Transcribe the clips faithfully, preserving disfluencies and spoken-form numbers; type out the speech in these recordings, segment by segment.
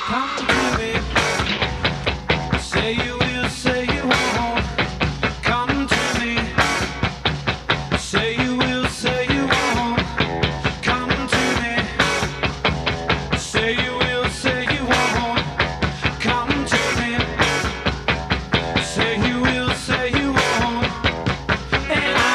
Come to me. Say you will, say you won't. Come to me. Say you will, say you won't. Come to me. Say you will, say you won't. Come to me. Say you will, say you won't. And I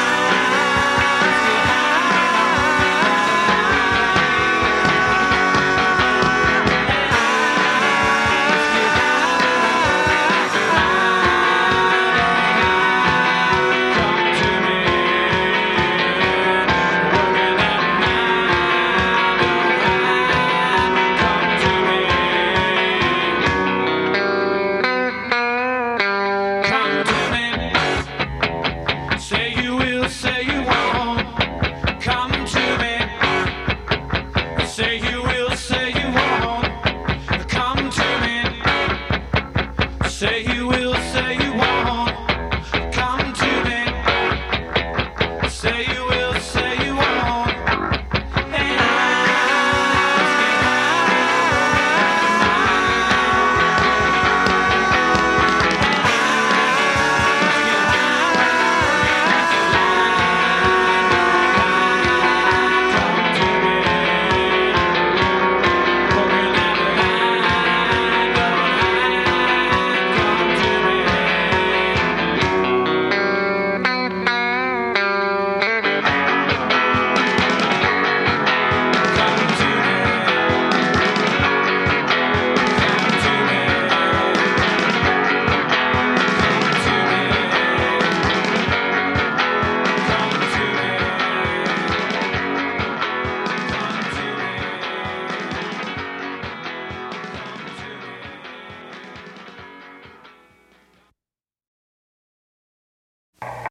say you will, say you won't. Come to me. Say you will, say